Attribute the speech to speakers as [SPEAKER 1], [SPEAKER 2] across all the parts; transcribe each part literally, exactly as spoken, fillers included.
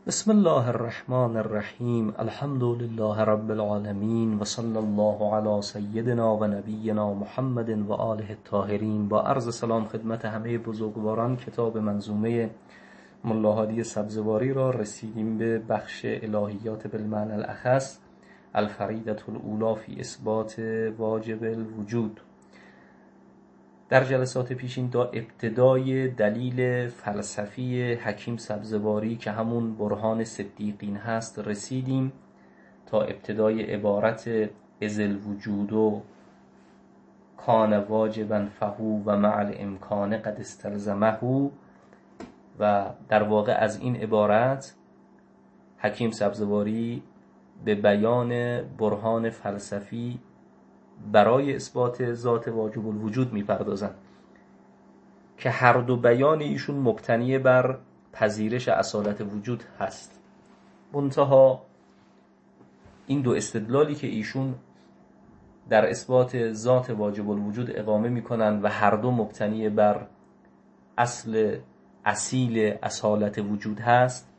[SPEAKER 1] بسم الله الرحمن الرحیم. الحمد لله رب العالمین و صلی الله علی سیدنا و نبینا محمد و آله الطاهرین. با عرض سلام خدمت همه بزرگواران، کتاب منظومه ملا هادی سبزواری را رسیدیم به بخش الهیات بالمعنی الاخص، الفریدة الاولی فی اثبات واجب الوجود. در جلسات پیشین تا ابتدای دلیل فلسفی حکیم سبزواری که همون برهان صدیقین هست رسیدیم، تا ابتدای عبارت اذ الوجود کان واجبا فهو و مع الامکان قد استلزمه. و در واقع از این عبارت حکیم سبزواری به بیان برهان فلسفی برای اثبات ذات واجب الوجود میپردازند که هر دو بیان ایشون مبتنی بر پذیرش اصالت وجود هست. منتها این دو استدلالی که ایشون در اثبات ذات واجب الوجود اقامه میکنن و هر دو مبتنی بر اصل اصیل اصالت وجود هست،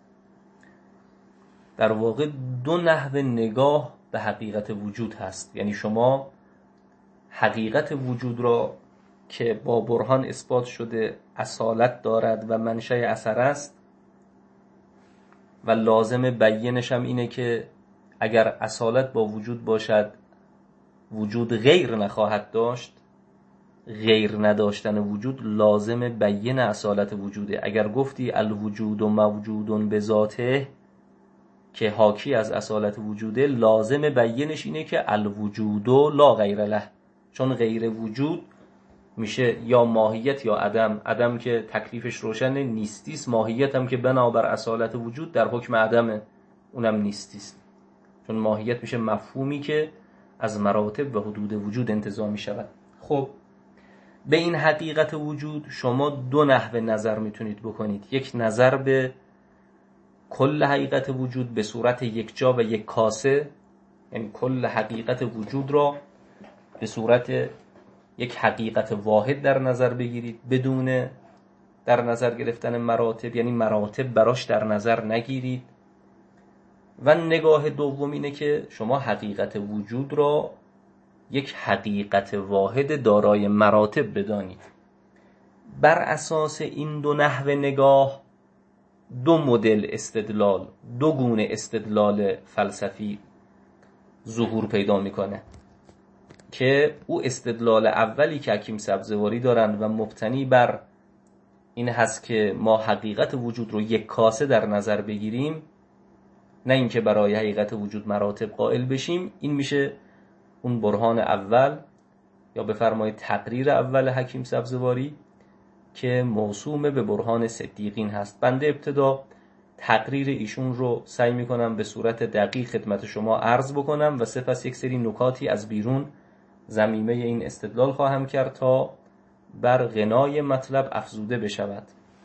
[SPEAKER 1] در واقع دو نحو نگاه به حقیقت وجود هست. یعنی شما حقیقت وجود را که با برهان اثبات شده اصالت دارد و منشأ اثر است و لازم بیانش هم اینه که اگر اصالت با وجود باشد وجود غیر نخواهد داشت، غیر نداشتن وجود لازم بیان اصالت وجوده. اگر گفتی الوجود و موجود به ذاته که حاکی از اصالت وجوده، لازم بیانش اینه که الوجود لا غیر له، چون غیر وجود میشه یا ماهیت یا عدم. عدم که تکلیفش روشنه، نیستیست. ماهیت هم که بنابر اصالت وجود در حکم عدمه، اونم نیستیست، چون ماهیت میشه مفهومی که از مراتب و حدود وجود انتزاع میشود. خب به این حقیقت وجود شما دو نحو نظر میتونید بکنید. یک نظر به کل حقیقت وجود به صورت یک جا و یک کاسه، یعنی کل حقیقت وجود را به صورت یک حقیقت واحد در نظر بگیرید بدون در نظر گرفتن مراتب، یعنی مراتب براش در نظر نگیرید. و نگاه دوم اینه که شما حقیقت وجود را یک حقیقت واحد دارای مراتب بدانید. بر اساس این دو نحو نگاه دو مدل استدلال، دو گونه استدلال فلسفی ظهور پیدا میکنه که او استدلال اولی که حکیم سبزواری دارن و مبتنی بر این هست که ما حقیقت وجود رو یک کاسه در نظر بگیریم، نه اینکه برای حقیقت وجود مراتب قائل بشیم. این میشه اون برهان اول یا بفرمایید تقریر اول حکیم سبزواری که موسوم به برهان صدیقین هست. بنده ابتدا تقریر ایشون رو سعی میکنم به صورت دقیق خدمت شما عرض بکنم و سپس یک سری نکاتی از بیرون ضمیمه این استدلال خواهم کرد تا بر غنای مطلب افزوده بشود.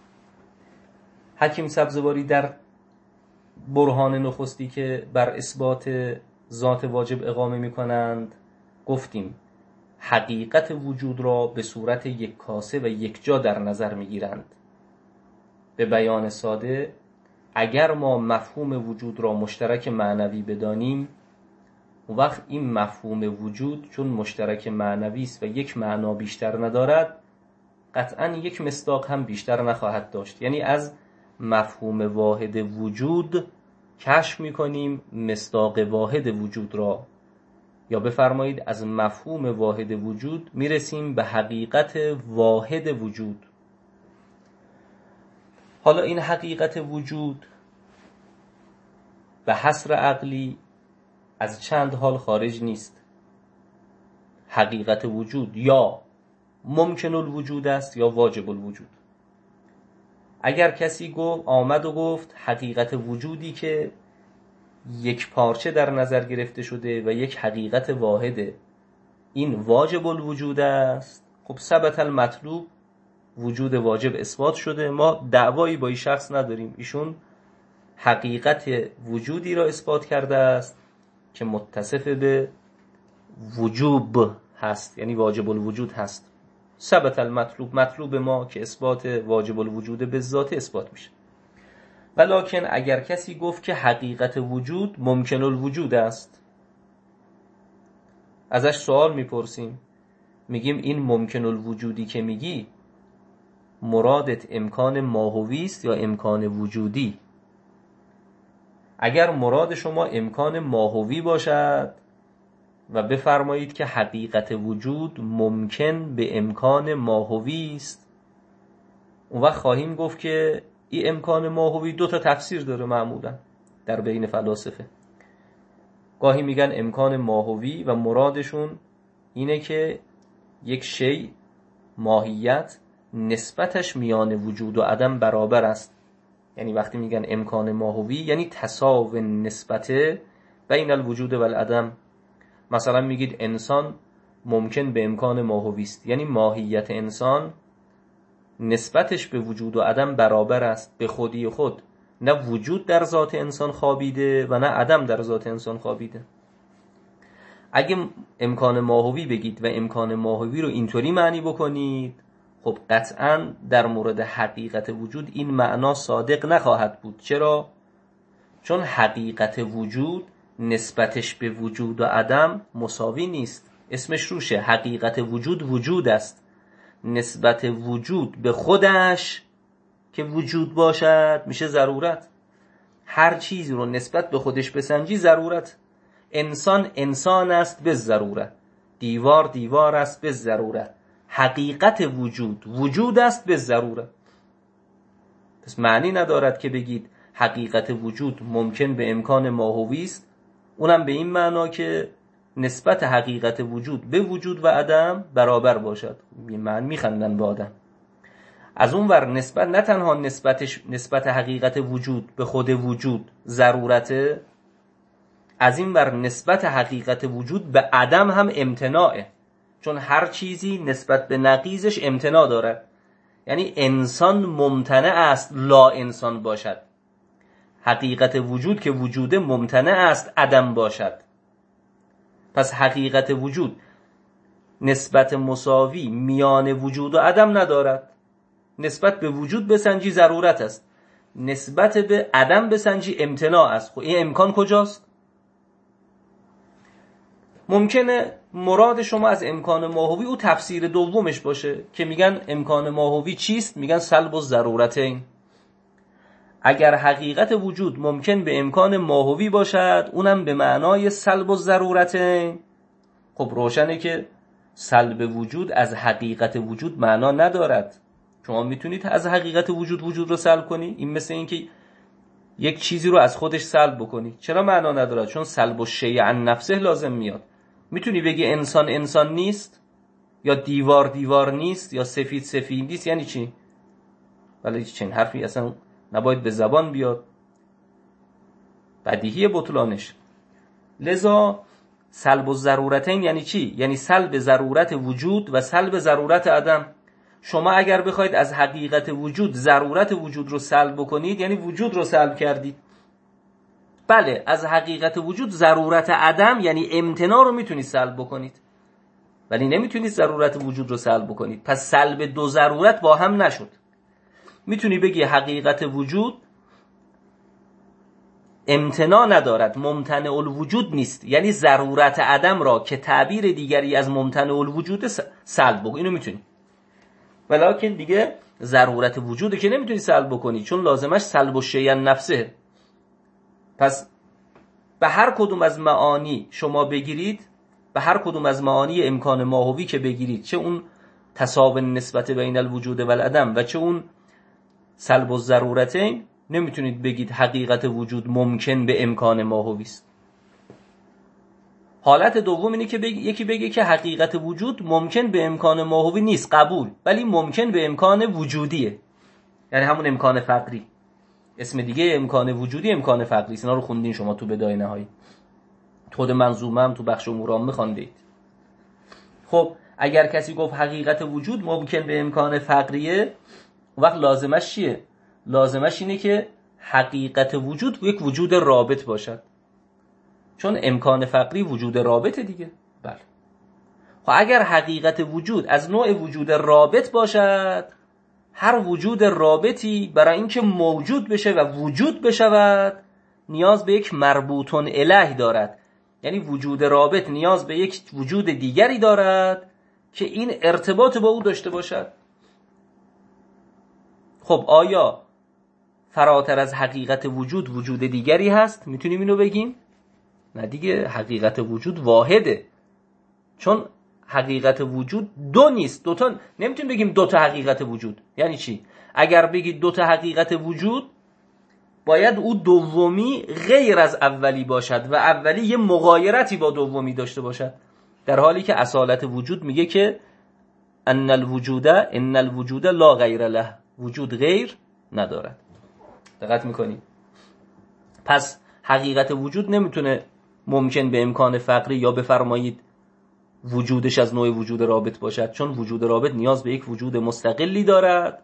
[SPEAKER 1] حکیم سبزواری در برهان نخستی که بر اثبات ذات واجب اقامه میکنند گفتیم حقیقت وجود را به صورت یک کاسه و یک جا در نظر میگیرند. به بیان ساده، اگر ما مفهوم وجود را مشترک معنوی بدانیم، اون وقت این مفهوم وجود چون مشترک معنوی است و یک معنا بیشتر ندارد، قطعاً یک مصداق هم بیشتر نخواهد داشت. یعنی از مفهوم واحد وجود کشف میکنیم مصداق واحد وجود را، یا بفرمایید از مفهوم واحد وجود میرسیم به حقیقت واحد وجود. حالا این حقیقت وجود به حصر عقلی از چند حال خارج نیست. حقیقت وجود یا ممکن الوجود است یا واجب الوجود. اگر کسی گفت آمد و گفت حقیقت وجودی که یک پارچه در نظر گرفته شده و یک حقیقت واحده، این واجب الوجود است، خب ثبت المطلوب، وجود واجب اثبات شده، ما دعوایی با این شخص نداریم. ایشون حقیقت وجودی را اثبات کرده است که متصف به وجوب هست، یعنی واجب الوجود هست. ثبت المطلوب، مطلوب ما که اثبات واجب الوجود به ذات اثبات میشه. ولکن اگر کسی گفت که حقیقت وجود ممکن الوجود است، ازش سوال میپرسیم، میگیم این ممکن الوجودی که میگی مرادت امکان ماهوی است یا امکان وجودی؟ اگر مراد شما امکان ماهوی باشد و بفرمایید که حقیقت وجود ممکن به امکان ماهوی است، اون وقت خواهیم گفت که این امکان ماهوی دو تا تفسیر داره معمولا در بین فلاسفه. گاهی میگن امکان ماهوی و مرادشون اینه که یک شی ماهیت نسبتش میان وجود و عدم برابر است. یعنی وقتی میگن امکان ماهوی یعنی تساو نسبته بین الوجود و العدم. مثلا میگید انسان ممکن به امکان ماهوی است، یعنی ماهیت انسان نسبتش به وجود و عدم برابر است به خودی خود، نه وجود در ذات انسان خوابیده و نه عدم در ذات انسان خوابیده. اگه امکان ماهوی بگید و امکان ماهوی رو اینطوری معنی بکنید، خب قطعاً در مورد حقیقت وجود این معنا صادق نخواهد بود. چرا؟ چون حقیقت وجود نسبتش به وجود و عدم مساوی نیست. اسمش روشه، حقیقت وجود وجود است. نسبت وجود به خودش که وجود باشد میشه ضرورت. هر چیزی رو نسبت به خودش بسنجی ضرورت. انسان انسان است به ضرورت، دیوار دیوار است به ضرورت، حقیقت وجود وجود است به ضرورت. پس معنی ندارد که بگید حقیقت وجود ممکن به امکان ماهوی است، اونم به این معنا که نسبت حقیقت وجود به وجود و عدم برابر باشد. من میخندن به آدم. از اون ور نسبت نه تنها نسبتش نسبت حقیقت وجود به خود وجود ضرورته، از این ور نسبت حقیقت وجود به عدم هم امتناعه، چون هر چیزی نسبت به نقیضش امتناع داره. یعنی انسان ممتنع است لا انسان باشد، حقیقت وجود که وجوده ممتنع است عدم باشد. پس حقیقت وجود نسبت مساوی میان وجود و عدم ندارد. نسبت به وجود بسنجی ضرورت است، نسبت به عدم بسنجی امتناع است. خب این امکان کجاست؟ ممکنه مراد شما از امکان ماهوی او تفسیر دومش باشه که میگن امکان ماهوی چیست؟ میگن سلب الضرورتین. اگر حقیقت وجود ممکن به امکان ماهوی باشد، اونم به معنای سلب الضرورتین، خب روشنه که سلب وجود از حقیقت وجود معنا ندارد. شما میتونید از حقیقت وجود وجود رو سلب کنی، این مثل این که یک چیزی رو از خودش سلب بکنی. چرا معنا ندارد؟ چون سلب الشیء عن نفسه لازم میاد. میتونی بگی انسان انسان نیست، یا دیوار دیوار نیست، یا سفید سفید نیست، یعنی چی؟ ولی چنین حرفی اصلا نباید به زبان بیاد، بدیهی بطلانش. لذا سلب الضرورتین یعنی چی؟ یعنی سلب ضرورت وجود و سلب ضرورت عدم. شما اگر بخواید از حقیقت وجود ضرورت وجود رو سلب بکنید، یعنی وجود رو سلب کردید. بله، از حقیقت وجود ضرورت عدم یعنی امتناع رو میتونید سلب بکنید، ولی نمیتونید ضرورت وجود رو سلب بکنید. پس سلب دو ضرورت با هم نشد. میتونی بگی حقیقت وجود امتناع ندارد، ممتنع الوجود نیست، یعنی ضرورت عدم را که تعبیر دیگری از ممتنع الوجود سلب بکنی، اینو میتونی. ولکن دیگه ضرورت وجوده که نمیتونی سلب بکنی، چون لازمش سلب الشیء عن نفسه. پس به هر کدوم از معانی شما بگیرید، به هر کدوم از معانی امکان ماهوی که بگیرید، چه اون تساوی نسبت بین الوجود و العدم و چه اون سلب الضرورتین، نمیتونید بگید حقیقت وجود ممکن به امکان ماهوی است. حالت دوم اینه که بگی، یکی بگه که حقیقت وجود ممکن به امکان ماهوی نیست، قبول، ولی ممکن به امکان وجودیه، یعنی همون امکان فقری. اسم دیگه امکان وجودی امکان فقری است. اینا رو خوندین شما تو بدایه نهایی، خود منظومه هم تو بخش امور عامه خواندید. خب اگر کسی گفت حقیقت وجود ممکن به امکان فقریه، وقت لازمش چیه؟ لازمش اینه که حقیقت وجود یک وجود رابط باشد، چون امکان فقری وجود رابطه دیگه. بله. خب اگر حقیقت وجود از نوع وجود رابط باشد، هر وجود رابطی برای اینکه موجود بشه و وجود بشود نیاز به یک مربوطون الیه دارد. یعنی وجود رابط نیاز به یک وجود دیگری دارد که این ارتباط با او داشته باشد. خب آیا فراتر از حقیقت وجود وجود دیگری هست؟ میتونیم اینو بگیم؟ نه دیگه، حقیقت وجود واحده. چون حقیقت وجود دو نیست. دو تا نمیتونیم بگیم دو تا حقیقت وجود. یعنی چی؟ اگر بگید دو تا حقیقت وجود باید او دومی غیر از اولی باشد و اولی یه مغایرتی با دومی داشته باشد، در حالی که اصالت وجود میگه که ان الوجود ان الوجود لا غیر له، وجود غیر ندارد. دقت میکنید؟ پس حقیقت وجود نمیتونه ممکن به امکان فقری یا بفرمایید وجودش از نوع وجود رابط باشد، چون وجود رابط نیاز به یک وجود مستقلی دارد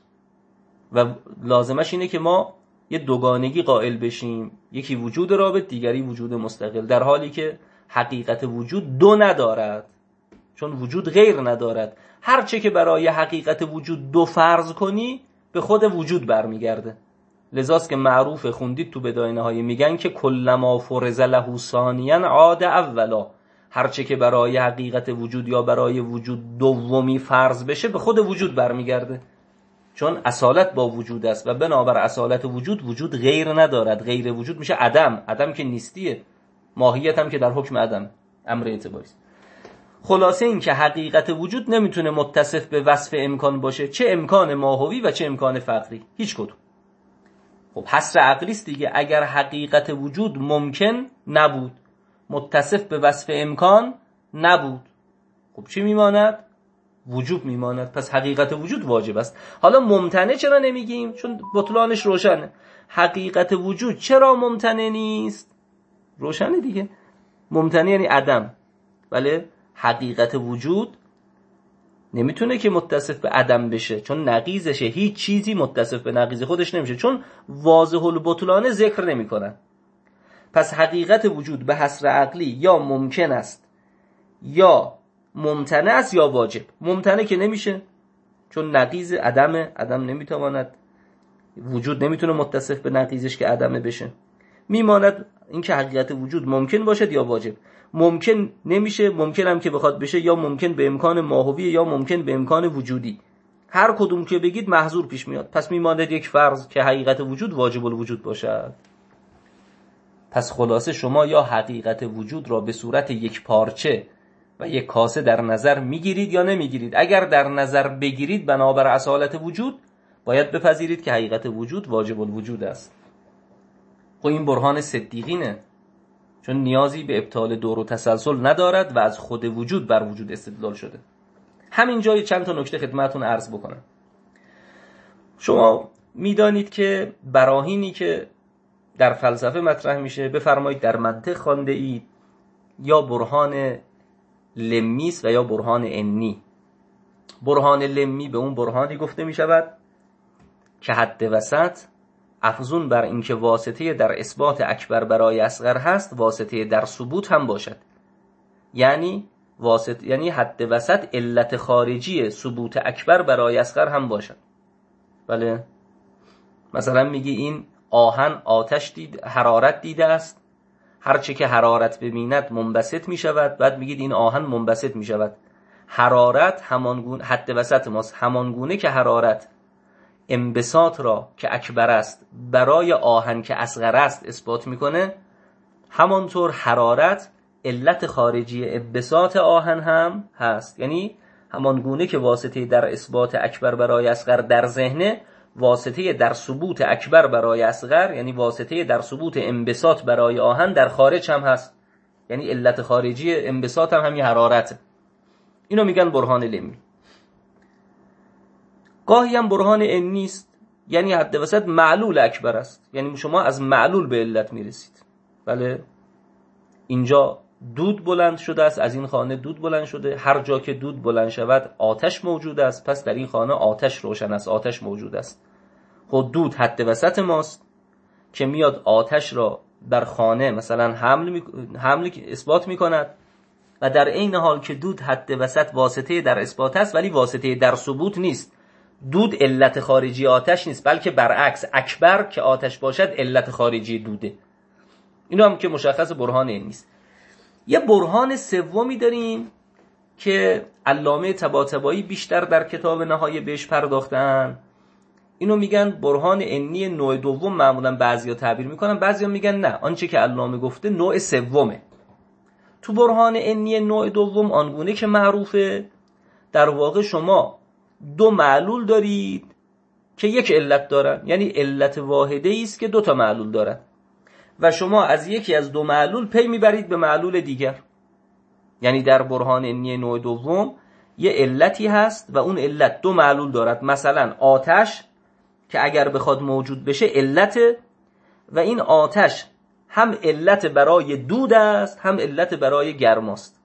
[SPEAKER 1] و لازمش اینه که ما یه دوگانگی قائل بشیم، یکی وجود رابط دیگری وجود مستقل، در حالی که حقیقت وجود دو ندارد، چون وجود غیر ندارد. هر چه که برای حقیقت وجود دو فرض کنی به خود وجود برمیگرده. لذاست که معروف خوندید تو بداینه های میگن که کلما فرض له ثانیا عاد اولا، هر چه که برای حقیقت وجود یا برای وجود دومی فرض بشه به خود وجود برمیگرده، چون اصالت با وجود است و بنابر اصالت وجود وجود غیر ندارد. غیر وجود میشه عدم. عدم که نیستیه، ماهیت هم که در حکم عدم، امر اعتباری است. خلاصه این که حقیقت وجود نمیتونه متصف به وصف امکان باشه، چه امکان ماهوی و چه امکان فقری، هیچ کدوم. خب حصر عقلی است دیگه. اگر حقیقت وجود ممکن نبود، متصف به وصف امکان نبود، خب چی میماند؟ وجوب میماند. پس حقیقت وجود واجب است. حالا ممتنع چرا نمیگیم؟ چون بطلانش روشنه. حقیقت وجود چرا ممتنع نیست؟ روشنه دیگه. ممتنع یعنی عدم. بله، حقیقت وجود نمیتونه که متصف به عدم بشه، چون نقیضشه. هیچ چیزی متصف به نقیض خودش نمیشه، چون واضح البطلانه ذکر نمیکنن. پس حقیقت وجود به حصر عقلی یا ممکن است یا ممتنع است یا واجب. ممتنع که نمیشه، چون نقیض عدمه، عدم نمیتواند، وجود نمیتونه متصف به نقیضش که عدمه بشه. میماند اینکه حقیقت وجود ممکن باشد یا واجب. ممکن نمیشه، ممکن هم که بخواد بشه یا ممکن به امکان ماهوی یا ممکن به امکان وجودی. هر کدوم که بگید محظور پیش میاد. پس میماند یک فرض که حقیقت وجود واجب الوجود باشد. پس خلاصه شما یا حقیقت وجود را به صورت یک پارچه و یک کاسه در نظر میگیرید یا نمیگیرید. اگر در نظر بگیرید بنابر اصالت وجود باید بپذیرید که حقیقت وجود واجب الوجود است. خب این برهان صدیقینه، چون نیازی به ابطال دور و تسلسل ندارد و از خود وجود بر وجود استدلال شده. همین جای چند تا نکته خدمتتون عرض بکنم. شما میدانید که براهینی که در فلسفه مطرح میشه، بفرمایید در منطق خوانده اید، یا برهان لمی و یا برهان انی. برهان لمی به اون برهانی گفته می شود که حد وسط افزون بر اینکه واسطه در اثبات اکبر برای اصغر هست، واسطه در ثبوت هم باشد. یعنی واسط یعنی حد وسط علت خارجی ثبوت اکبر برای اصغر هم باشد. بله، مثلا میگی این آهن آتش دید، حرارت دیده است، هر چه که حرارت ببیند منبسط می شود. بعد میگید این آهن منبسط می شود. حرارت همانگونه، حد وسط ماست، همانگونه که حرارت انبساط را که اکبر است برای آهن که اصغر است اثبات میکنه، همانطور حرارت علت خارجی انبساط آهن هم هست. یعنی همانگونه که واسطه در اثبات اکبر برای اصغر در ذهنه، واسطه در ثبوت اکبر برای اصغر یعنی واسطه در ثبوت انبساط برای آهن در خارج هم هست. یعنی علت خارجی انبساط هم همین حرارته. اینو میگن برهان لمی. گاهی هم برهان انی است، یعنی حد وسط معلول اکبر است. یعنی شما از معلول به علت میرسید. بله، اینجا دود بلند شده است، از این خانه دود بلند شده. هر جا که دود بلند شود آتش موجود است، پس در این خانه آتش روشن است، آتش موجود است. خود دود حد وسط ماست که میاد آتش را در خانه مثلا حمل می... حمل اثبات میکند، و در عین حال که دود حد وسط واسطه در اثبات است ولی واسطه در ثبوت نیست. دود علت خارجی آتش نیست، بلکه برعکس، اکبر که آتش باشد علت خارجی دوده. اینو هم که مشخص برهان این نیست. یه برهان سومی داریم که علامه طباطبایی بیشتر در کتاب نهایه بهش پرداختن. اینو میگن برهان عنی نوع دوم. معمولا بعضیا تعبیر میکنن، بعضیا میگن نه، آنچه که علامه گفته نوع سومه. تو برهان عنی نوع دوم آنگونه که معروفه، در واقع شما دو معلول دارید که یک علت دارن، یعنی علت واحده است که دو تا معلول دارن و شما از یکی از دو معلول پی میبرید به معلول دیگر. یعنی در برهان عنی نوع دوم یه علتی هست و اون علت دو معلول دارد. مثلا آتش که اگر بخواد موجود بشه علته و این آتش هم علت برای دود است هم علت برای گرماست.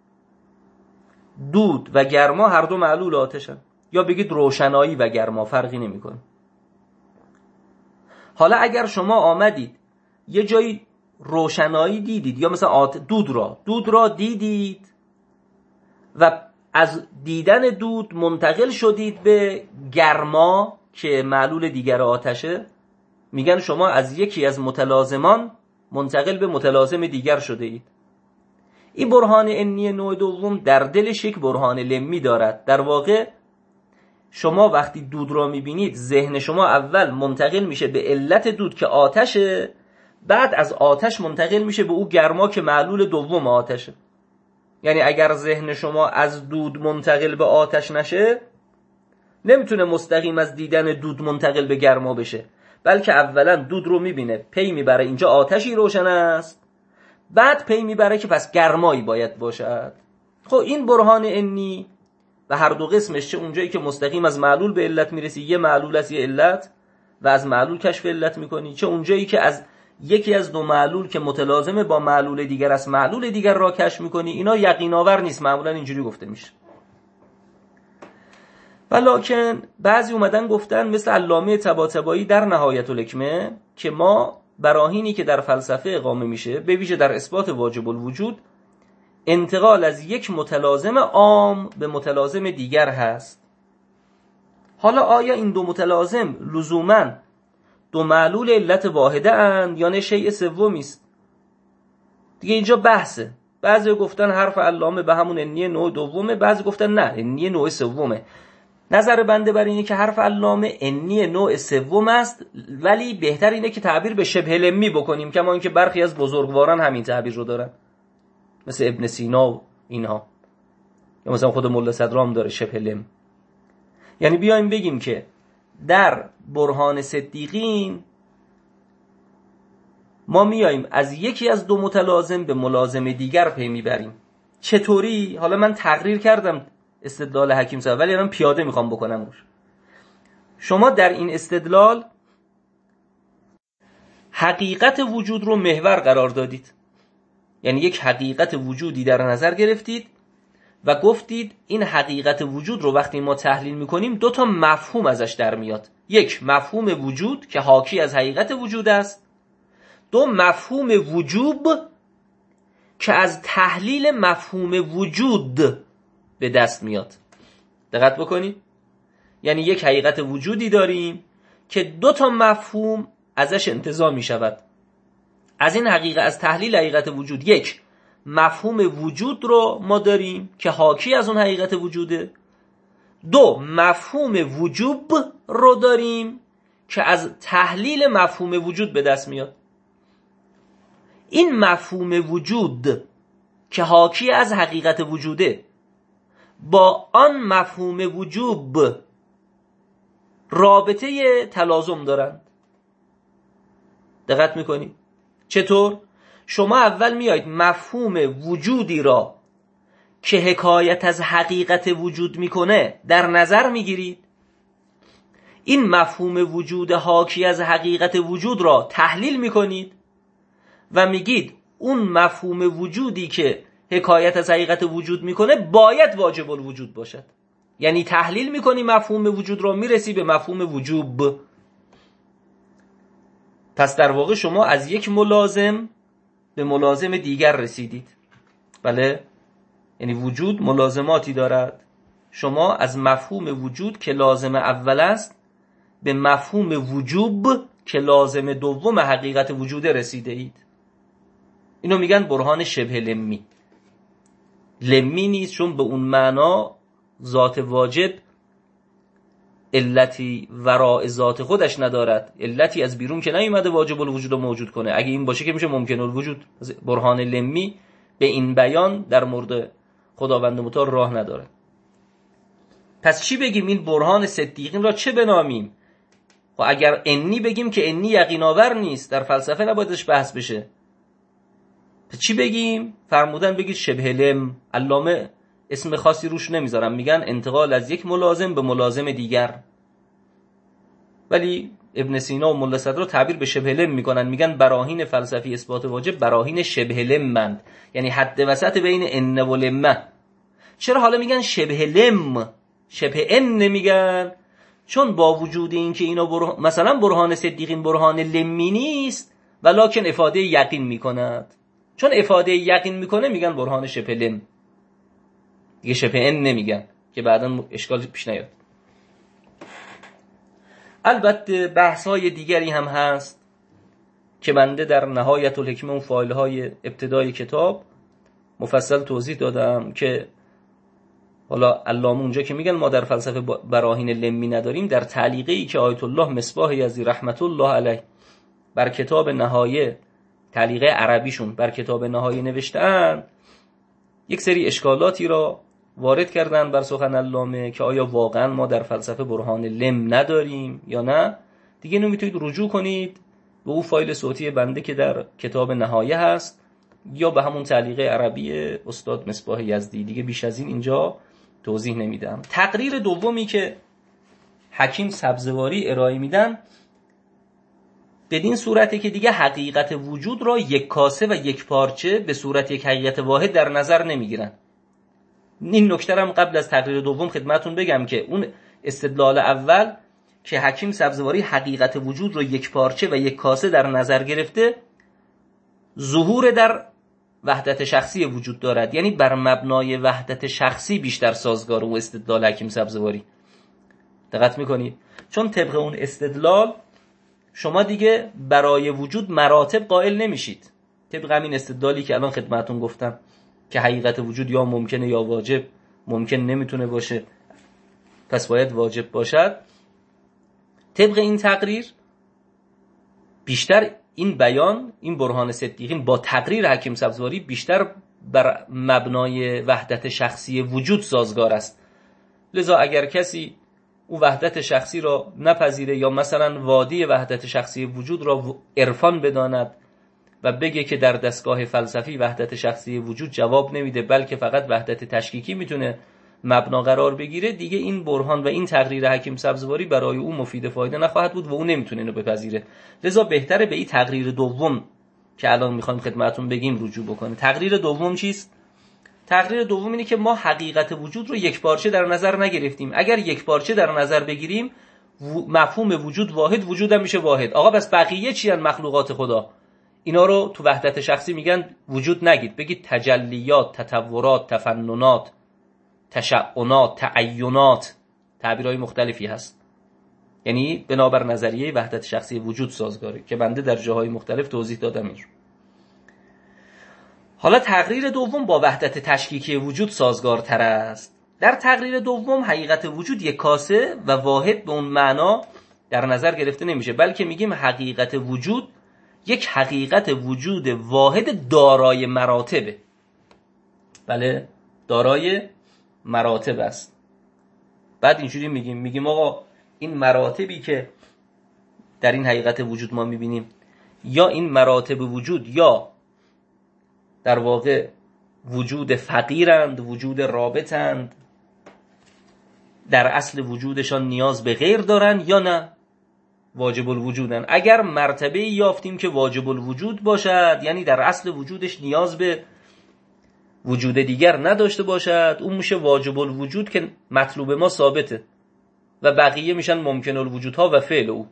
[SPEAKER 1] دود و گرما هر دو معلول آتشن، یا بگید روشنایی و گرما، فرقی نمیکنه. حالا اگر شما آمدید یه جایی روشنایی دیدید یا مثلا آت... دود را دود را دیدید و از دیدن دود منتقل شدید به گرما که معلول دیگر آتشه، میگن شما از یکی از متلازمان منتقل به متلازم دیگر شده اید. این برهان عنی نوع دوم در دلش یک برهان لمی دارد. در واقع شما وقتی دود را میبینید ذهن شما اول منتقل میشه به علت دود که آتشه، بعد از آتش منتقل میشه به او گرما که معلول دوم آتشه. یعنی اگر ذهن شما از دود منتقل به آتش نشه، نمیتونه مستقیم از دیدن دود منتقل به گرما بشه، بلکه اولا دود رو میبینه، پی میبره اینجا آتشی روشن است، بعد پی میبره که پس گرمایی باید باشد. خب این برهان عنی و هر دو قسمش، چه اونجایی که مستقیم از معلول به علت میرسی، یه معلول است یه علت و از معلول کشف علت میکنی، چه اونجایی که از یکی از دو معلول که متلازمه با معلول دیگر است معلول دیگر را کشف میکنی، اینا یقین آور نیست، معمولا اینجوری گفته میشه. ولیکن بعضی اومدن گفتن مثل علامه طباطبایی در نهایت الحکمه که ما براهینی که در فلسفه اقامه میشه، به ویژه در اثبات واجب الوجود، انتقال از یک متلازم عام به متلازم دیگر هست. حالا آیا این دو متلازم لزوماً دو معلول علت واحده اند یا نه شیء سومی است؟ دیگه اینجا بحثه. بعضی گفتن حرف علامه به همون عنی نوع دومه، بعضی گفتن نه، عنی نوع سومه. نظر بنده بر اینه که حرف علامه عنی نوع سوم است، ولی بهتر اینه که تعبیر به شبه لمی بکنیم، کما اینکه برخی از بزرگواران همین تعبیر رو دارن، مثل ابن سینا و اینها، یا مثلا خود ملا صدرام داره شبه لم. یعنی بیایم بگیم که در برهان صدیقین ما میاییم از یکی از دو متلازم به ملازم دیگر پی میبریم. چطوری؟ حالا من تقریر کردم استدلال حکیم صاحب، ولی الان پیاده میخوام بکنم روش. شما در این استدلال حقیقت وجود رو محور قرار دادید، یعنی یک حقیقت وجودی در نظر گرفتید و گفتید این حقیقت وجود رو وقتی ما تحلیل میکنیم دو تا مفهوم ازش در میاد. یک، مفهوم وجود که حاکی از حقیقت وجود است. دو، مفهوم وجوب که از تحلیل مفهوم وجود به دست میاد. دقت بکنید، یعنی یک حقیقت وجودی داریم که دو تا مفهوم ازش انتزاع می شود. از این حقیقت، از تحلیل حقیقت وجود، یک، مفهوم وجود رو ما داریم که حاکی از اون حقیقت وجوده. دو، مفهوم وجوب رو داریم که از تحلیل مفهوم وجود به دست میاد. این مفهوم وجود که حاکی از حقیقت وجوده با آن مفهوم وجوب رابطه تلازم دارند. دقت میکنید؟ چطور؟ شما اول میایید مفهوم وجودی را که حکایت از حقیقت وجود میکنه در نظر میگیرید. این مفهوم وجود حاکی از حقیقت وجود را تحلیل میکنید و میگید اون مفهوم وجودی که حکایت از حقیقت وجود میکنه باید واجب الوجود باشد. یعنی تحلیل میکنی مفهوم وجود را، میرسی به مفهوم وجوب. پس در واقع شما از یک ملازم به ملازم دیگر رسیدید. بله، یعنی وجود ملازماتی دارد شما از مفهوم وجود که لازم اول است به مفهوم وجوب که لازم دوم حقیقت وجود رسیده اید. اینو میگن برهان شبه لمی. لمی نیست چون به اون معنا ذات واجب علتی وراء ذات خودش ندارد، علتی از بیرون که نیومده واجب الوجود رو موجود کنه. اگه این باشه که میشه ممکن الوجود. برهان لمی به این بیان در مورد خداوند متعال راه نداره. پس چی بگیم؟ این برهان صدیقین را چه بنامیم؟ و اگر انی بگیم که انی یقین آور نیست، در فلسفه نبایدش بحث بشه. پس چی بگیم؟ فرمودن بگید شبه لم. علامه اسم خاصی روش نمیذارم، میگن انتقال از یک ملازم به ملازم دیگر. ولی ابن سینا و ملا صدرا تعبیر به شبه لم میکنن، میگن براهین فلسفی اثبات واجب براهین شبه لمند، یعنی حد وسط بین ان و لمه. چرا حالا میگن شبه لم شبه ان نمیگن؟ چون با وجود این که اینا بره... مثلا برهان صدیقین برهان لمی نیست ولکن افاده یقین میکند، چون افاده یقین میکنه میگن برهان شبه لم، دیگه شبه ان نمیگن که بعدا اشکال پیش نیاد. البته بحث های دیگری هم هست که بنده در نهایت الحکمه و فایل های ابتدای کتاب مفصل توضیح دادم که حالا علامه اونجا که میگن ما در فلسفه براهین لمی نداریم، در تعلیقی که آیت الله مصباح یزدی رحمت الله علیه بر کتاب نهایه، تعلیقه عربیشون بر کتاب نهایه نوشتن، یک سری اشکالاتی را وارد کردن بر سخن علامه که آیا واقعا ما در فلسفه برهان لم نداریم یا نه. دیگه نمیتونید رجوع کنید به اون فایل صوتی بنده که در کتاب نهایه هست یا به همون تعلیقه عربی استاد مصباح یزدی. دیگه بیش از این اینجا توضیح نمیدم. تقریر دومی که حکیم سبزواری ارائه میدن بدین صورته که دیگه حقیقت وجود را یک کاسه و یک پارچه به صورت یک حقیقت واحد در نظر نمیگیرن. این نکته هم قبل از تقریر دوم خدمتون بگم که اون استدلال اول که حکیم سبزواری حقیقت وجود را یک پارچه و یک کاسه در نظر گرفته، ظهور در وحدت شخصی وجود دارد، یعنی بر مبنای وحدت شخصی بیشتر سازگار و استدلال حکیم سبزواری. دقت میکنید؟ چون طبق اون استدلال شما دیگه برای وجود مراتب قائل نمیشید، طبق همین استدلالی که الان خدمتون گفتم که حقیقت وجود یا ممکنه یا واجب، ممکن نمیتونه باشه پس باید واجب باشد. طبق این تقریر بیشتر این بیان، این برهان صدیقین با تقریر حکیم سبزواری بیشتر بر مبنای وحدت شخصی وجود سازگار است. لذا اگر کسی او وحدت شخصی را نپذیره یا مثلا وادی وحدت شخصی وجود را عرفان بداند و بگه که در دستگاه فلسفی وحدت شخصی وجود جواب نمیده بلکه فقط وحدت تشکیکی میتونه مبنا قرار بگیره، دیگه این برهان و این تقریر حکیم سبزواری برای او مفید فایده نخواهد بود و او نمیتونه اینو بپذیره. لذا بهتره به این تقریر دوم که الان میخوایم خدمتتون بگیم رجوع بکنه. تقریر دوم چیست؟ تقریر دوم اینه که ما حقیقت وجود رو یک پارچه در نظر نگرفتیم. اگر یک پارچه در نظر بگیریم مفهوم وجود واحد، وجود هم میشه واحد. آقا بس بقیه چی ان مخلوقات خدا؟ اینا رو تو وحدت شخصی میگن وجود نگید، بگید تجلیات، تطورات، تفننات، تشعنات، تعینات، تعبیرهای مختلفی هست. یعنی بنابر نظریه وحدت شخصی وجود سازگاره که بنده در جاهای مختلف توضیح دادم این رو. حالا تقریر دوم با وحدت تشکیکی وجود سازگارتر است. در تقریر دوم حقیقت وجود یک کاسه و واحد به اون معنا در نظر گرفته نمیشه، بلکه میگیم حقیقت وجود یک حقیقت وجود واحد دارای مراتبه. بله، دارای مراتب است. بعد اینجوری میگیم میگیم آقا این مراتبی که در این حقیقت وجود ما میبینیم، یا این مراتب وجود یا در واقع وجود فقیرند، وجود رابطند، در اصل وجودشان نیاز به غیر دارن یا نه واجب الوجودن. اگر مرتبه یافتیم که واجب الوجود باشد، یعنی در اصل وجودش نیاز به وجود دیگر نداشته باشد، اون میشه واجب الوجود که مطلوب ما ثابته و بقیه میشن ممکن الوجودها و فعل او.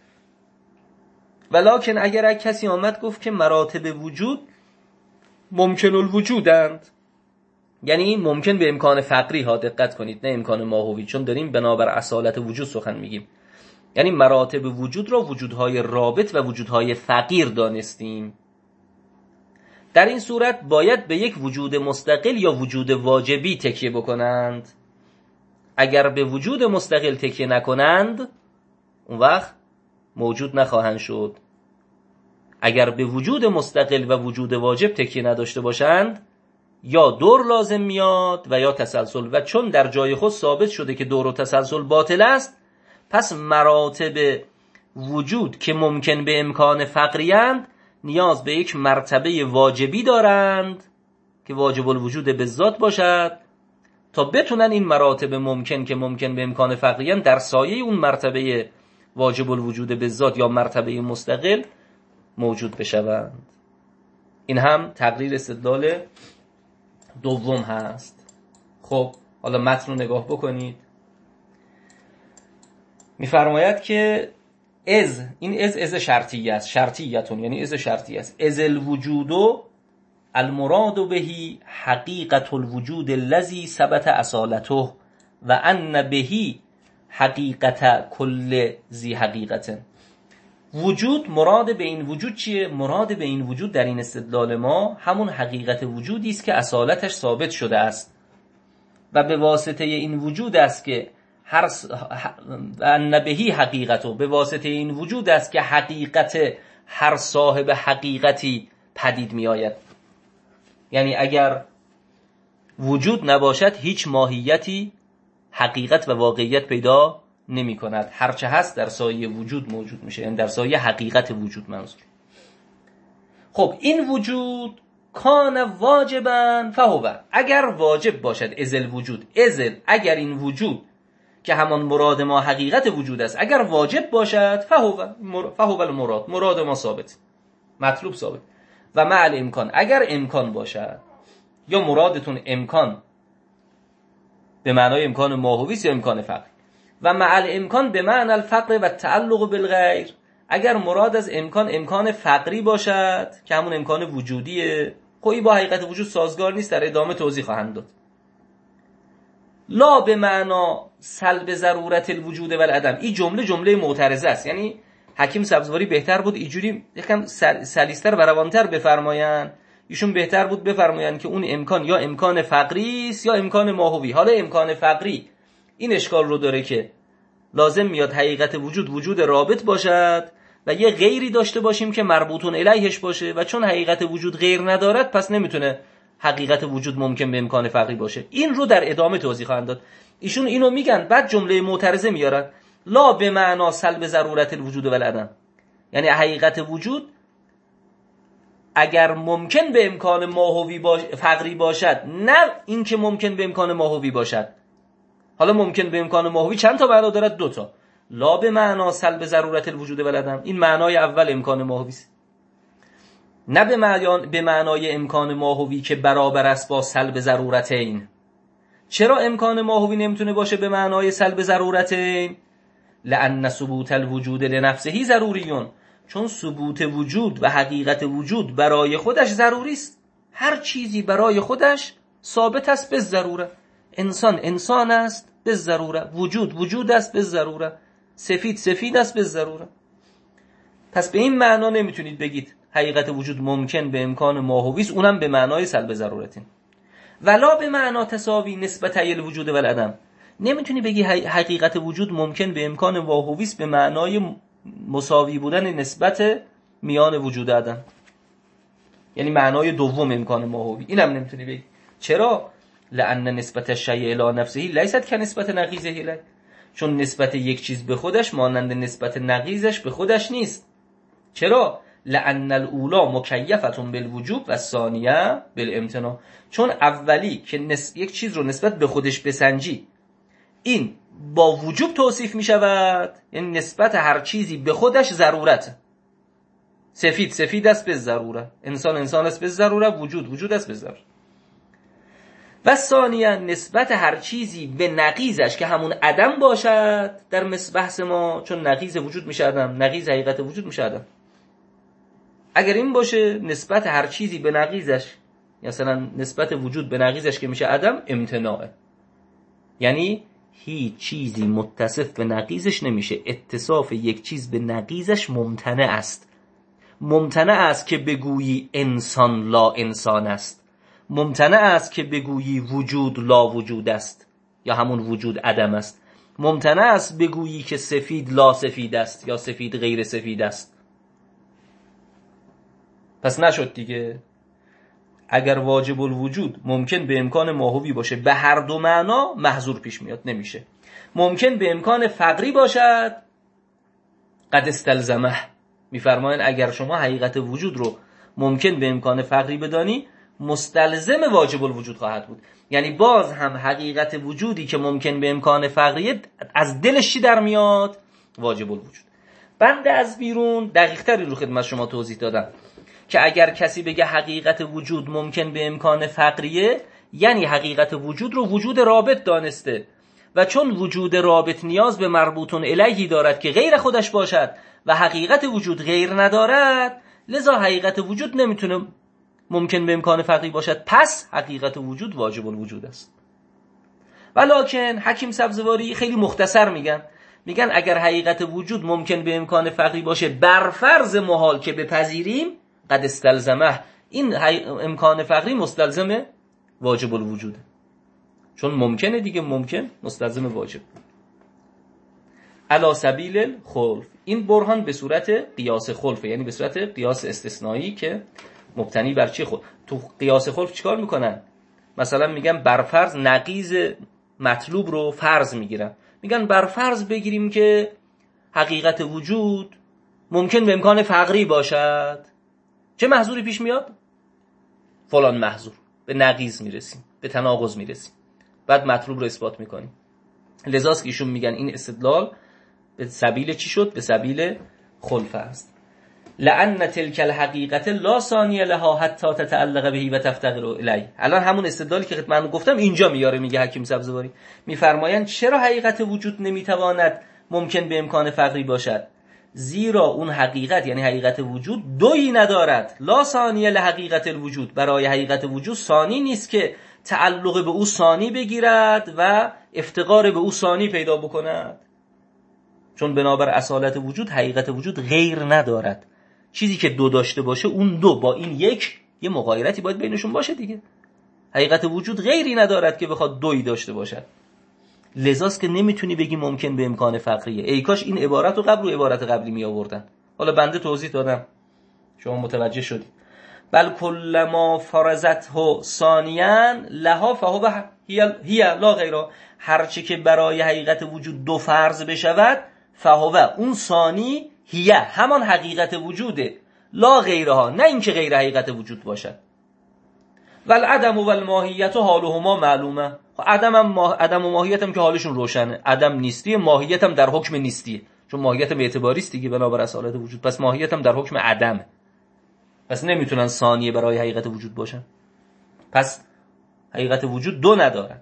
[SPEAKER 1] ولکن اگر کسی آمد گفت که مراتب وجود ممکن الوجودند، یعنی این ممکن به امکان فقری ها، دقت کنید، نه امکان ماهوی، چون داریم بنابر اصالت وجود سخن میگیم. یعنی مراتب وجود را وجودهای رابط و وجودهای فقیر دانستیم. در این صورت باید به یک وجود مستقل یا وجود واجبی تکیه بکنند. اگر به وجود مستقل تکیه نکنند اون وقت موجود نخواهند شد. اگر به وجود مستقل و وجود واجب تکیه نداشته باشند یا دور لازم میاد و یا تسلسل، و چون در جای خود ثابت شده که دور و تسلسل باطل است، پس مراتب وجود که ممکن به امکان فقریند نیاز به یک مرتبه واجبی دارند که واجب الوجود به ذات باشد تا بتونن این مراتب ممکن که ممکن به امکان فقریند در سایه اون مرتبه واجب الوجود به ذات یا مرتبه مستقل موجود بشوند. این هم تقریر استدلال دوم هست. خب حالا متن رو نگاه بکنید. میفرماید که از، این از از شرطیه است، شرطیتون یعنی از شرطیه است. از الوجود المراد بهی حقیقت الوجود الذی ثبت اصالته و ان بهی حقیقت کل ذی حقیقت. وجود، مراد به این وجود چیه؟ مراد به این وجود در این استدلال ما همون حقیقت وجودی است که اصالتش ثابت شده است و به واسطه این وجود است که هر ان بهی حقیقتو، به واسطه این وجود است که حقیقت هر صاحب حقیقتی پدید می آید. یعنی اگر وجود نباشد هیچ ماهیتی حقیقت و واقعیت پیدا نمی کند. هرچه هست در سایه وجود موجود میشه، یعنی در سایه حقیقت وجود منظور. خب این وجود کان واجبا فهو، اگر واجب باشد ازل وجود، ازل اگر این وجود که همان مراد ما حقیقت وجود است اگر واجب باشد فهو فهو المراد، مراد ما ثابت، مطلوب ثابت. و مع الامکان، اگر امکان باشد، یا مرادتون امکان به معنای امکان ماهوی است یا امکان فقر، و مع الامکان به معنی الفقر و تعلق بالغیر، اگر مراد از امکان امکان فقری باشد که همون امکان وجودیه، خب با حقیقت وجود سازگار نیست، در ادامه توضیح خواهند داد. لا به معنا سلب ضرورت الوجود و العدم، این جمله جمله معترضه است. یعنی حکیم سبزواری بهتر بود اینجوری یکم سلیستر و روانتر بفرمایند. ایشون بهتر بود بفرمایند که اون امکان یا امکان فقری است یا امکان ماهوی. حالا امکان فقری این اشکال رو داره که لازم میاد حقیقت وجود وجود رابط باشد و یه غیری داشته باشیم که مربوطون الیهش باشه، و چون حقیقت وجود غیر ندارد پس نمیتونه حقیقت وجود ممکن به امکان فقری باشه. این رو در ادامه توضیح خواهند داد. ایشون اینو میگن، بعد جمله معترضه میارن، لا به معنا سلب ضرورت الوجود و العدم، یعنی حقیقت وجود اگر ممکن به امکان ماهوی باش... فقری باشد، نه اینکه ممکن به امکان ماهوی باشد. حالا ممکن به امکان ماهوی چند تا معنا دارد؟ دو تا. لا به معنا سلب ضرورت الوجود و العدم، این معنای اول امکان ماهوی است. نه به معنای به معنای امکان ماهوی که برابر است با سلب ضرورتین. چرا امکان ماهوی نمیتونه باشه به معنای سلب ضرورتین؟ لأن ثبوت الوجود لنفسه ضروریون، چون ثبوت وجود و حقیقت وجود برای خودش ضروری است. هر چیزی برای خودش ثابت است به ضروره. انسان انسان است به ضروره، وجود وجود است به ضروره، سفید سفید است به ضروره. پس به این معنا نمیتونید بگید حقیقت وجود ممکن به امکان ماهوی است، اونم به معنای سلب ضرورتین. ولا به معنا تساوی نسبت الوجود و العدم، نمیتونی بگی حقیقت وجود ممکن به امکان ماهوی است به معنای مساوی بودن نسبت میان وجود و عدم، یعنی معنای دوم امکان ماهوی، اینم نمیتونی بگی. چرا؟ لأن نسبت الشیء الی نفسه لیست کنسبت نقیضه الیه، چون نسبت یک چیز به خودش مانند نسبت نقیضش به خودش نیست. چرا؟ لأن الاولی مکیفة بالوجوب و الثانیه بالامتناع، چون اولی که نس... یک چیز رو نسبت به خودش بسنجی این با وجوب توصیف می شود، یعنی نسبت هر چیزی به خودش ضرورت. سفید سفید است به ضروره، انسان انسان است به ضروره، وجود وجود است به ضروره. و ثانیاً نسبت هر چیزی به نقیضش که همون عدم باشد در بحث ما، چون نقیض وجود میشه عدم، نقیض حقیقت وجود میشه عدم. اگر این باشه نسبت هر چیزی به نقیضش مثلا نسبت وجود به نقیضش که میشه عدم امتناعه، یعنی هیچ چیزی متصف به نقیضش نمیشه. اتصاف یک چیز به نقیضش ممتنع است. ممتنع است که بگویی انسان لا انسان است، ممتنع است که بگویی وجود لا وجود است یا همون وجود عدم است، ممتنع است بگویی که سفید لا سفید است یا سفید غیر سفید است. پس نشد دیگه. اگر واجب الوجود ممکن به امکان ماهوی باشه به هر دو معنا، محظور پیش میاد، نمیشه. ممکن به امکان فقری باشد، قد استلزمه. میفرمایند اگر شما حقیقت وجود رو ممکن به امکان فقری بدانی، مستلزم واجب الوجود خواهد بود. یعنی باز هم حقیقت وجودی که ممکن به امکان فقریه، از دلش چی در میاد؟ واجب الوجود. بنده از بیرون دقیق تری رو خدمت شما توضیح دادم که اگر کسی بگه حقیقت وجود ممکن به امکان فقریه، یعنی حقیقت وجود رو وجود رابط دانسته و چون وجود رابط نیاز به مربوطون الیهی دارد که غیر خودش باشد و حقیقت وجود غیر ندارد، لذا حقیقت وجود نمیتونه ممکن به امکان فقری باشد، پس حقیقت وجود واجب الوجود است. ولکن حکیم سبزواری خیلی مختصر میگن، میگن اگر حقیقت وجود ممکن به امکان فقری باشه بر فرض محال که بپذیریم، قد استلزمه، این امکان فقری مستلزم واجب الوجوده، چون ممکنه دیگه، ممکن مستلزم واجب. علی سبیل الخلف، این برهان به صورت قیاس خلفه، یعنی به صورت قیاس استثنایی که مبتنی بر چی؟ خود تو قیاس خلف چیکار میکنن؟ مثلا میگن بر فرض نقیض مطلوب رو فرض میگیرن، میگن بر فرض بگیریم که حقیقت وجود ممکن به امکان فقری باشد، چه محظوری پیش میاد؟ فلان محظور. به نقیض میرسیم، به تناقض میرسیم، بعد مطلوب رو اثبات میکنیم. لذاست که ایشون میگن این استدلال به سبیل چی شد؟ به سبیل خلفه است. لأن تلك الحقیقت لا ثانی لها حتی تتعلق بهی و تفتقر الیه. الان همون استدلالی که من گفتم اینجا میاره، میگه حکیم سبزواری، میفرمایند چرا حقیقت وجود نمیتواند ممکن به امکان فقری باشد؟ زیرا اون حقیقت، یعنی حقیقت وجود، دویی ندارد. لا ثانی لحقیقت الوجود، برای حقیقت وجود ثانی نیست که تعلق به او ثانی بگیرد و افتقار به او ثانی پیدا بکند، چون بنابر اصالت وجود حقیقت وجود غیر ندارد. چیزی که دو داشته باشه، اون دو با این یک یه مغایرتی باید بینشون باشه دیگه. حقیقت وجود غیری ندارد که بخواد دویی داشته باشد. لذاست که نمیتونی بگی ممکن به امکان فقریه. ای کاش این عبارت رو قبل رو عبارت قبلی می آوردن. حالا بنده توضیح دادم، شما متوجه شدید. بل کل ما فرضته ثانیاً لها فهو هی لا غیره، هرچه که برای حقیقت وجود دو فرض بشود، فهو اون ثانی هی همان حقیقت وجوده، لا غیرها، نه اینکه غیر حقیقت وجود باشد. والعدم والماهیت حالهما معلومه. عدم هم ما... عدم و ماهیت هم که حالشون روشنه. عدم نیستی، ماهیت هم در حکم نیستیه، چون ماهیت هم اعتباری است دیگه بنابر اصالت وجود، پس ماهیت هم در حکم عدم، پس نمیتونن ثانیه برای حقیقت وجود باشن، پس حقیقت وجود دو ندارن.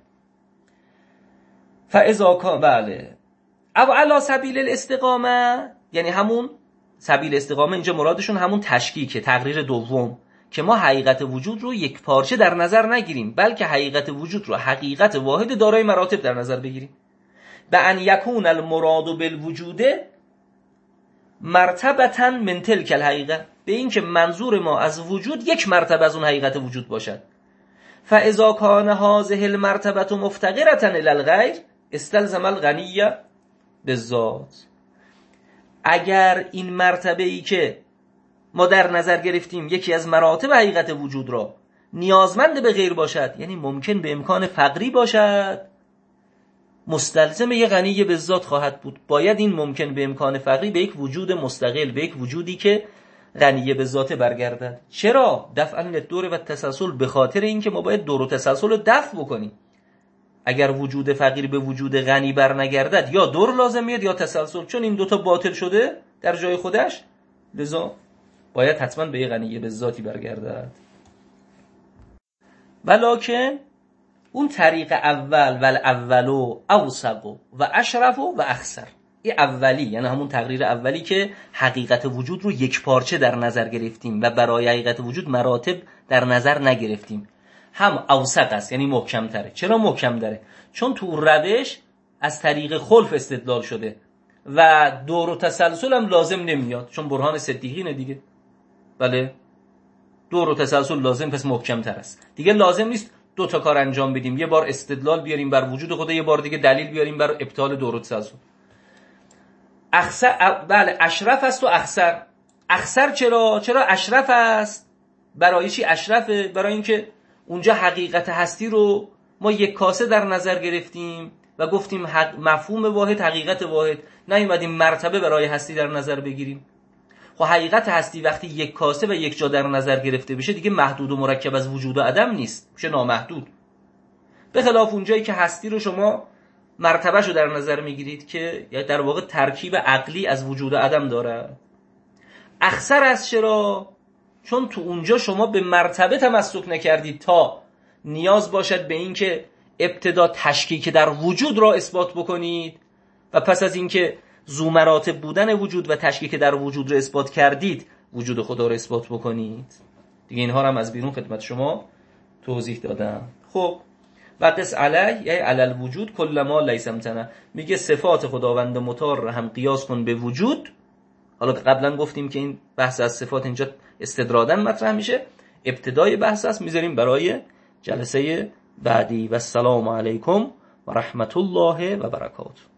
[SPEAKER 1] فاذا کان بله او علی سبیل الاستقامه، یعنی همون سبیل استقامه اینجا مرادشون همون تشکیکه، تقریر دوم، که ما حقیقت وجود رو یک پارچه در نظر نگیریم، بلکه حقیقت وجود رو حقیقت واحد دارای مراتب در نظر بگیریم. به ان یکون المراد بالوجود مرتبة من تلک الحقیقه، به این که منظور ما از وجود یک مرتبه از اون حقیقت وجود باشد. فاذا کان هذه المرتبه مفتقره الی الغیر استلزم الغنی بالذات. اگر این مرتبه ای که ما در نظر گرفتیم یکی از مراتب حقیقت وجود را نیازمند به غیر باشد، یعنی ممکن به امکان فقری باشد، مستلزم یک غنی بالذات خواهد بود. باید این ممکن به امکان فقری به یک وجود مستقل، به یک وجودی که غنی بالذات برگردد. چرا؟ دفعا للدور و تسلسل، به خاطر اینکه ما باید دور و تسلسل رو دفع بکنیم. اگر وجود فقیر به وجود غنی برنگردد، یا دور لازم میاد یا تسلسل، چون این دوتا باطل شده در جای خودش، لذا باید حتما به یک غنی بالذاتی برگردد. ولکن اون طریق اول ول اولو اوثق و اشرف و اخسر، این اولی یعنی همون تقریر اولی که حقیقت وجود رو یک پارچه در نظر گرفتیم و برای حقیقت وجود مراتب در نظر نگرفتیم. هم اوثق است، یعنی محکم تره. چرا محکم تره؟ چون تو روش از طریق خلف استدلال شده و دور و تسلسل هم لازم نمیاد، چون برهان صدیقینه دیگه. بله، دور و تسلسل لازم، پس محکم تر است. دیگه لازم نیست دو تا کار انجام بدیم، یه بار استدلال بیاریم بر وجود خدا، یه بار دیگه دلیل بیاریم بر ابطال دور و تسلسل. اخسر، بله اشرف است و اخسر. اخسر چرا؟ چرا اشرف است؟ برای چی اشرفه؟ برای اینکه اونجا حقیقت هستی رو ما یک کاسه در نظر گرفتیم و گفتیم حق مفهوم واحد، حقیقت واحد، نیومدیم مرتبه برای هستی در نظر بگیریم. خب حقیقت هستی وقتی یک کاسه و یک جا در نظر گرفته بشه دیگه محدود و مرکب از وجود و عدم نیست، میشه نامحدود. به خلاف اونجایی که هستی رو شما مرتبهشو در نظر میگیرید که در واقع ترکیب عقلی از وجود و عدم داره. اخسر از چرا؟ چون تو اونجا شما به مرتبه تمسک نکردید تا نیاز باشد به این که ابتدا تشکیک در وجود را اثبات بکنید و پس از این که ذو مراتب بودن وجود و تشکیک در وجود را اثبات کردید وجود خدا را اثبات بکنید. دیگه اینها رو هم از بیرون خدمت شما توضیح دادم. خب و قس علی یعنی علل وجود کل ما لیس امتنع، میگه صفات خداوند متعال را هم قیاس کن به وجود. حالا قبلا گفتیم که این بحث از صفات اینجا استدرادا مطرح میشه، ابتدای بحث است، میذاریم برای جلسه بعدی. و السلام علیکم و رحمت الله و برکاته.